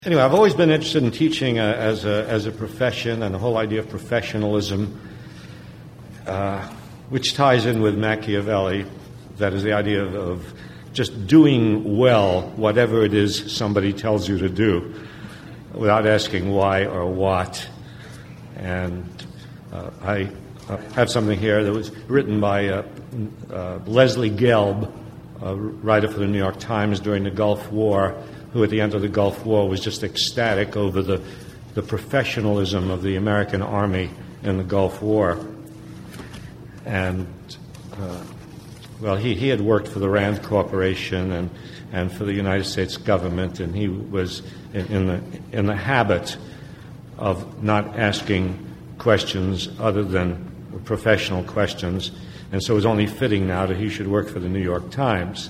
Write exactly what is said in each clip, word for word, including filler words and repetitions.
Anyway, I've always been interested in teaching uh, as a as a profession, and the whole idea of professionalism, uh, which ties in with Machiavelli. That is the idea of, of just doing well whatever it is somebody tells you to do, without asking why or what. And uh, I uh, have something here that was written by uh, uh, Leslie Gelb, a writer for the New York Times during the Gulf War, who at the end of the Gulf War was just ecstatic over the, the professionalism of the American Army in the Gulf War. And, uh, well, he, he had worked for the Rand Corporation and, and for the United States government, and he was in, in the in the habit of not asking questions other than professional questions, and so it was only fitting now that he should work for the New York Times.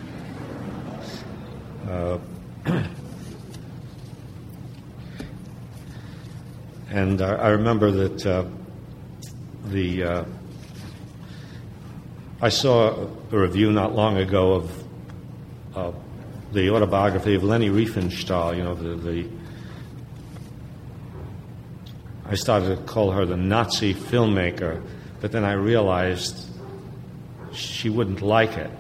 Uh, and uh, I remember that uh, the uh, I saw a review not long ago of uh, the autobiography of Leni Riefenstahl. You know, the, the I started to call her the Nazi filmmaker, but then I realized she wouldn't like it,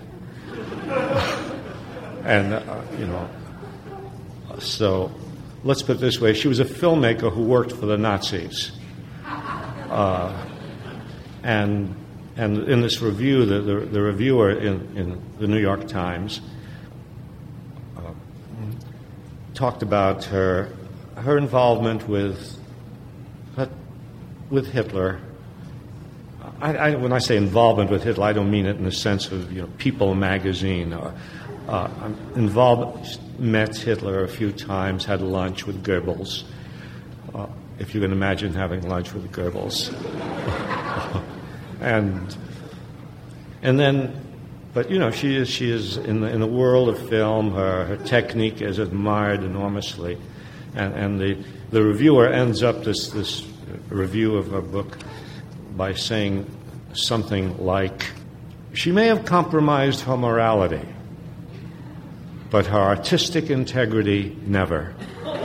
and uh, you know. So let's put it this way. She was a filmmaker who worked for the Nazis. Uh, and and in this review, the, the, the reviewer in, in the New York Times uh, talked about her her involvement with with Hitler. I, I, when I say involvement with Hitler, I don't mean it in the sense of, you know, People magazine. Or, uh, I'm involved. Met Hitler a few times, had lunch with Goebbels, uh, if you can imagine having lunch with Goebbels. and and then, but you know, she is she is in the in the world of film. Her her technique is admired enormously, and and the the reviewer ends up this this review of her book by saying something like, "She may have compromised her morality, but her artistic integrity never."